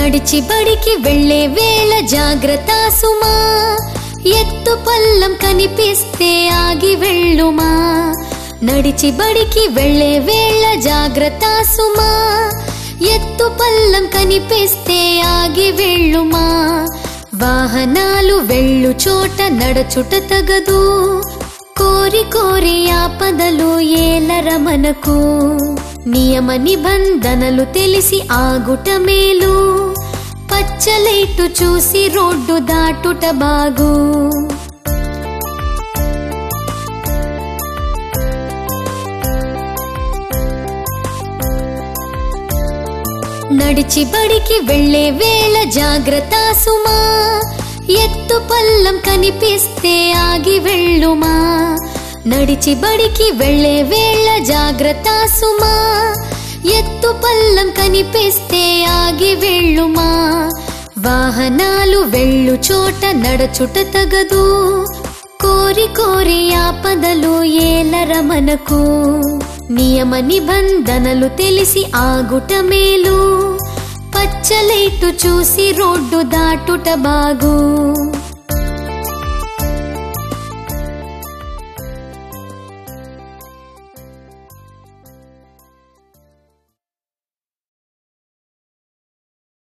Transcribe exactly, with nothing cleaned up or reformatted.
నడిచి బడికి వెళ్ళే వేళ జాగ్రత్త సుమా, ఎత్తు పల్లం కనిపిస్తే ఆగి వెళ్ళుమా. నడిచి బడికి వెళ్ళే వేళ జాగ్రత్త సుమా, ఎత్తు పల్లం కనిపిస్తే ఆగి వెళ్ళుమా. వాహనాలు వెళ్ళు చోట నడచుట తగదు, కోరి కోరి ఆపదలు ఏలర మనకు. నియమ నిబంధనలు తెలిసి ఆగుట మేలు, పచ్చలైటు చూసి రోడ్డు దాటుట బాగు. నడిచి బడికి వెళ్ళే వేళ జాగ్రత్త సుమా, ఎత్తు పల్లం కనిపిస్తే ఆగి వెళ్ళుమా. నడిచి బడికి వెళ్ళే వేళ జాగ్రత్త సుమా, ఎత్తు పల్లం కనిపిస్తే ఆగి వెళ్ళుమా. వాహనాలు వెళ్ళు చోట నడచుట తగదు, కోరి కోరి ఆపదలు ఏలర మనకు. నియమ నిబంధనలు తెలిసి ఆగుట మేలు, పచ్చలైటు చూసి రోడ్డు దాటుట బాగు.